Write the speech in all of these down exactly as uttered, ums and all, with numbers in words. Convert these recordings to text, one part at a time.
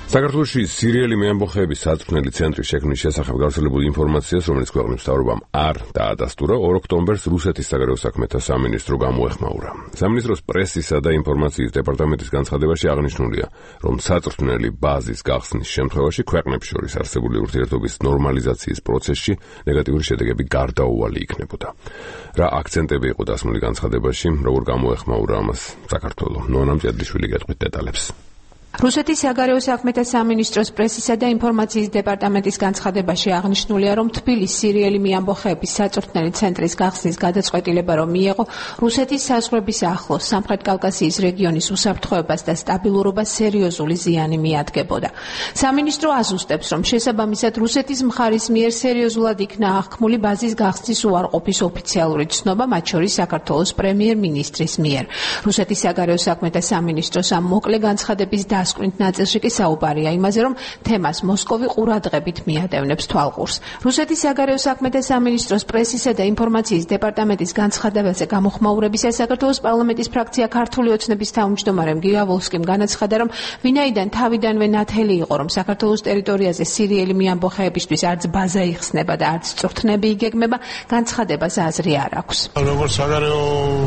საქართველოში სირიელი მეამბოხეების საწვრთნელი ცენტრის შექმნის შესახებ გავრცელებულ ინფორმაციას, რომელიც ქვეყნის მთავრობამ არ დაადასტურა, ორ ოქტომბერს რუსეთის საგარეო საქმეთა სამინისტრო გამოეხმაურა. სამინისტროს პრესისა და ინფორმაციის დეპარტამენტის განცხადებაში აღნიშნულია, რომ საწვრთნელი ბაზის გახსნის შემთხვევაში ქვეყნებს შორის არსებული ურთიერთობის ნორმალიზაციის პროცესში ნეგატიური შედეგები გარდაუვალი იქნებოდა. რა აქცენტები იყო დასმული განცხადებაში, როგორ გამოეხმაურა ამას საქართველო? ნონა მჭედლიშვილი გეტყვით დეტალებს. რუსეთის საგარეო საქმეთა სამინისტროს პრესისა და ინფორმაციის დეპარტამენტის განცხადებაში აღნიშნულია, რომ თბილისის სირიელი მეამბოხეების საწვრთნელი ცენტრის გახსნის გადაწყვეტილება რომ მიეღო რუსეთის საზღვრების ახლოს სამხრეთ კავკასიის რეგიონის უსაფრთხოებას და სტაბილურობას სერიოზული ზიანი მიადგებოდა. სამინისტრო აზუსტებს, რომ შესაბამისად რუსეთის მხარის მიერ სერიოზულად იქნა აღქმული ბაზის გახსნის უარყოფის ოფიციალური ცნობა, მათ შორის საქართველოს პრემიერ-მინისტრის მიერ. რუსეთის საგარეო საქმეთა სამინისტროს ამ მოკლე განცხადების დასკვნით ნაწილში კი საუბარია იმაზე, რომ თემას მოსკოვი ყურადღებით მიადევნებს თვალყურს. რუსეთის საგარეო საქმეთა სამინისტროს პრესისა და ინფორმაციის დეპარტამენტის განცხადებაზე გამოხმაურებისას საქართველოს პარლამენტის ფრაქცია ქართული ოცნების თავმჯდომარემ გია ვოლსკიმ განაცხადა, რომ ვინაიდან თავიდანვე ნათელი იყო, რომ საქართველოს ტერიტორიაზე სირიელი მეამბოხეებისთვის არც ბაზა იხსნება და არც წვრთნები იგეგმება, განცხადებას აზრი არ აქვს. როგორც საგარეო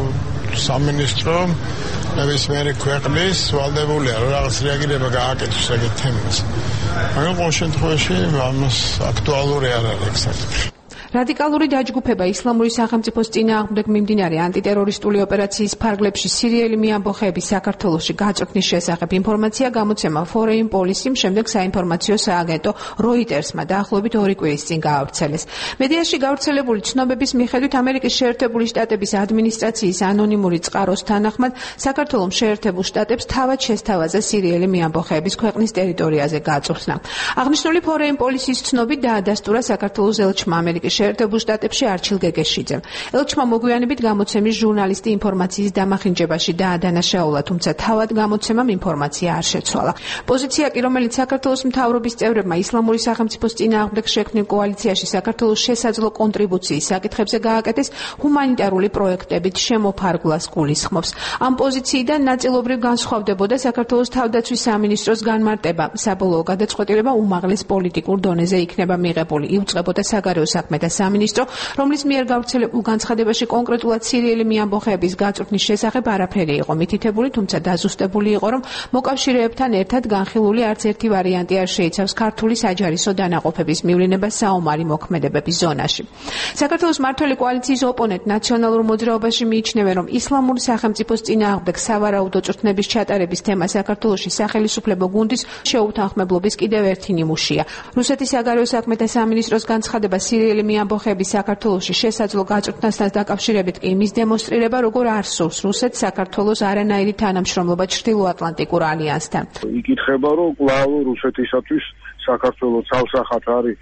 სამინისტრო ნებისმიერი ქვეყნის ვალდებულია რომ რაღაც რეაგირება გააკეთოს ეგეთ თემას. მაგრამ ყოველ შემთხვევაში ამას აქტუალური არ არის საერთოდ. რადიკალური დაჯგუფება ისლამური სახელმწიფოს წინააღმდეგ მიმდინარე ანტიტერორისტული ოპერაციის ფარგლებში სირიელი მეამბოხეების საქართველოში გაწვრთნის შესახებ ინფორმაცია გამოცემა Foreign Policy-მ, შემდეგ საინფორმაციო სააგენტო Reuters-მა დაახლოებით ორი კვირის წინ გაავრცელეს. მედიაში გავრცელებული ცნობების მიხედვით ამერიკის შეერთებული შტატების ადმინისტრაციის ანონიმური წყაროს თანახმად საქართველოს შეერთებულ შტატებს თავად შესთავაზა სირიელი მეამბოხეების ქვეყნის ტერიტორიაზე გაწვრთნა. აღნიშნული Foreign Policy-ის ცნობით დაადასტურა საქართველოს ელჩმა ამერიკის შეერთებულ შტატებში არჩილ გეგეშიძემ. ელჩმა მოგვიანებით გამოცემის ჟურნალისტი ინფორმაციის დამახინჯებაში დაადანაშაულა, თუმცა თავად გამოცემამ ინფორმაცია არ შეცვალა. პოზიცია კი, რომელიც საქართველოს მთავრობის წევრებმა ისლამური სახელმწიფოს წინააღმდეგ შექმნილ კოალიციაში საქართველოს შესაძლო კონტრიბუციის საკითხებზე გააკეთეს, ჰუმანიტარული პროექტებით შემოფარგლას გულისხმობს. ამ პოზიციიდან ნაწილობრივ განსხვავდებოდა საქართველოს თავდაცვის სამინისტროს განმარტება. საბოლოო გადაწყვეტილება უმაღლეს პოლიტიკურ დონეზე იქნება მიღებული, იუწყებოდა საგარეო საქმეთა სამინისტრო, რომლის მიერ გავრცელებულ განცხადებაში კონკრეტულად სირიელი მეამბოხეების გაწვრთნის შესახებ არაფერი იყო მითითებული, თუმცა დაზუსტებული იყო, რომ მოკავშირეებთან ერთად განხილული არც ერთი ვარიანტი არ შეიცავს ქართული საჯარისო დანაყოფების მივლინებას საომარი მოქმედებების ზონაში. საქართველოს მმართველი კოალიციის ოპონენტ ნაციონალურ მოძრაობაში მიიჩნევენ, რომ ისლამური სახელმწიფოს წინააღმდეგ სავარაუდო წვრთნების ჩატარების თემა საქართველოში სახელისუფლებო გუნდის შეუთანხმებლობის კიდევ ერთი ნიმუშია. რუსეთის საგარეო საქმეთა სამინისტროს განცხადება სირიელი მეამბოხეების საქართველოში შესაძლო გაწვრთნასთან დაკავშირებით კი იმის დემონსტრირება, როგორ არ სურს რუსეთს საქართველოს არანაირი თანამშრომლობა ჩრდილოატლანტიკურ ალიანსთან. იკითხება, რომ კვლავ რუსეთისათვის საქართველოს ცალსახად არის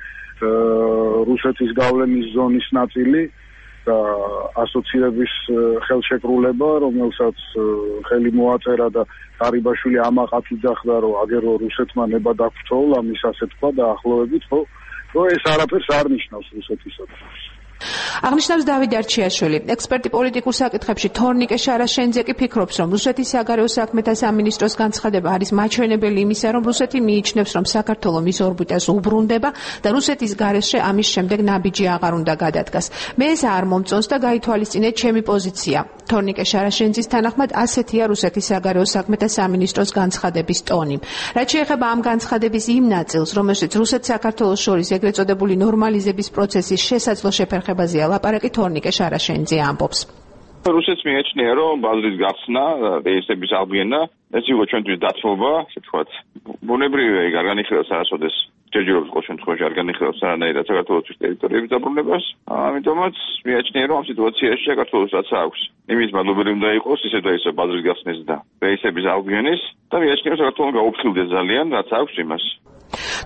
რუსეთის გავლენის ზონის ნაწილი და ასოცირების ხელშეკრულება, რომელსაც ხელი მოაწერა და ყარიბაშვილი ამაყად უძახდა, რომ აგერო რუსეთმა ნება დაგვრჩოლა ამის ასე თქვა დაახლოებით, ხო? რომ ეს არაფერს არ ნიშნავს რუსეთისათვის. აღნიშნავს დავით არჩიაშვილი. ექსპერტი პოლიტიკურ საკითხებში თორნიკე შარაშენძე კი ფიქრობს, რომ რუსეთის საგარეო საქმეთა სამინისტროს განცხადება არის მაჩვენებელი იმისა, რომ რუსეთი მიიჩნევს, რომ საქართველოს მის ორბიტას უბრუნდება და რუსეთის გარეშე ამის შემდეგ ნაბიჯი აღარ უნდა გადადგას. მე ეს არ მომწონს და გაითვალისწინეთ ჩემი პოზიცია. თორნიკე შარაშენძის თანახმად ასეთია რუსეთის საგარეო საქმეთა სამინისტროს განცხადების ტონი. რაც შეეხება ამ განცხადების იმ ნაწილს, რომელშიც რუსეთს საქართველოს შორის ეგრეთ წოდებული ნორმალიზების პროცესის შესაძლო შეფერხებაზეა ლაპარაკი, თორნიკე შარაშენძე ამბობს. რუსეთს მიაჩნია, რომ ბაზრის გახსნა, რეესების აღდგენა, ეს იყო ჩვენთვის დათმობა, ასე ვთქვათ. ბუნებრივია, იქ არ განიხილავს არასოდეს ჯერჯერობით ყოველ შემთხვევაში არ განიხილავს არანაირად საქართველოს ტერიტორიების დაბრუნებას. ამიტომაც მიაჩნია, რომ ამ სიტუაციაში საქართველოს რაც აქვს, იმის მადლობელი უნდა იყოს ისე და ისე ბაზრის გახსნის და რეესების აღდგენის და მიაჩნია, რომ საქართველოს გაუფრთხილდეს ძალიან, რაც აქვს იმას.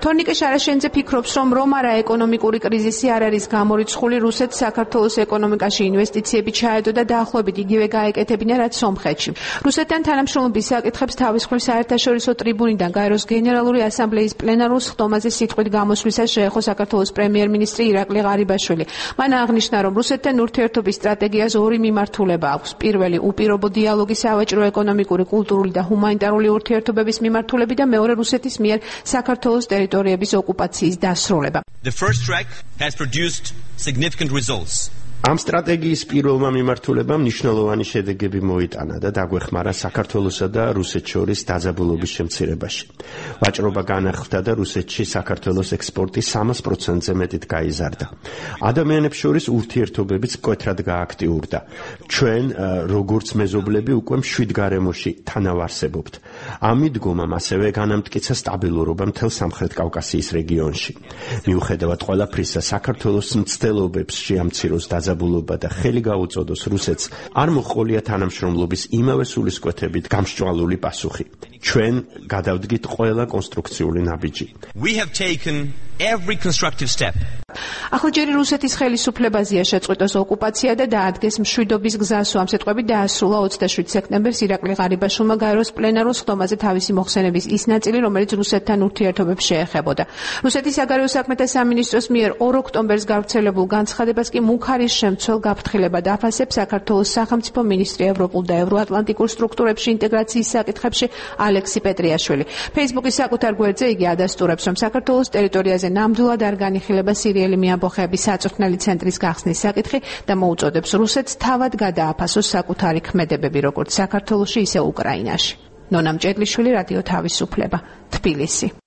თორნიკე შარაშენძე ფიქრობს, რომ რომ არა ეკონომიკური კრიზისი არ არის გამორიცხული, რუსეთს საქართველოს ეკონომიკაში ინვესტიციები ჩაედო და დაახლოებით იგივე გაეკეთებინა, რაც სომხეთში. რუსეთთან თანამშრომლობის საკითხებს თავის მხრივ საერთაშორისო ტრიბუნიდან გაეროს გენერალური ასამბლეის პლენარულ სხდომაზე სიტყვით გამოსვლისას შეეხო საქართველოს პრემიერ-მინისტრი ირაკლი ღარიბაშვილი. მან აღნიშნა, რომ რუსეთთან ურთიერთობის სტრატეგიას ორი მიმართულება აქვს. პირველი უპირობო დიალოგი სავაჭრო, ეკონომიკური, კულტურული და ჰუმანიტარული ურთიერთობების მიმართულები და მეორე რუსეთის მიერ საქართველოს ტერიტორიების ოკუპაციის დასრულება. The first track has produced significant results. ამ სტრატეგიის პირველმა მიმართულებამ მნიშვნელოვანი შედეგები მოიტანა და დაგვეხმარა საქართველოსა და რუსეთს შორის დაძაბულობის შემცირებაში. ვაჭრობა განახლდა და რუსეთში საქართველოს ექსპორტი სამას პროცენტზე მეტით გაიზარდა. ადამიანებს შორის ურთიერთობებიც მკვეთრად გააქტიურდა. ჩვენ, როგორც მეზობლები, უკვე მშვიდ გარემოში თანავარსებობთ. ამ მიდგომამ ასევე განამტკიცა სტაბილურობა მთელ სამხრეთ კავკასიის რეგიონში. მიუხედავად ყველაფრისა, საქართველოს მცდელობებს შეამციროს დაძაბულობა და ხელი გაუწოდოს რუსეთს, არ მოჰყოლია თანამშრომლობის იმავე სულისკვეთებით გამსჭვალული პასუხი. ჩვენ გადავდგით ყველა კონსტრუქციული ნაბიჯი. We have taken every constructive step. ახლა ჯერი რუსეთის ხელისუფლებაზეა შეწყვიტოს ოკუპაცია და დაადგეს მშვიდობის გზასო. ამ სიტყვებით დაასრულა ოცდაშვიდ სექტემბერს ირაკლი ღარიბაშვილმა გაეროს პლენარულ სხდომაზე თავისი მოხსენების ის ნაწილი, რომელიც რუსეთთან ურთიერთობებს შეეხებოდა. რუსეთის საგარეო საქმეთა სამინისტროს მიერ ორ ოქტომბერს გავრცელებულ განცხადებას კი მუხარის შემცველ გაფრთხილებად აფასებს საქართველოს სახელმწიფო მინისტრი ევროპულ და ევროატლანტიკურ სტრუქტურებში ინტეგრაციის საკითხებში ალექსი პეტრიაშვილი. ფეისბუქის საკუთარ გვერდზე იგი ადასტურებს, რომ საქართველოს ტერიტორიაზე ნამდვილად არ განიხილება სირიელი მიამბოხეების საწვრთნელი ცენტრის გახსნის საკითხი და მოუწოდებს რუსეთს თავად გადააფასოს საკუთარი ქმედებები, როგორც საქართველოში, ისე უკრაინაში. ნონა მჭედლიშვილი, რადიო თავისუფლება, თბილისი.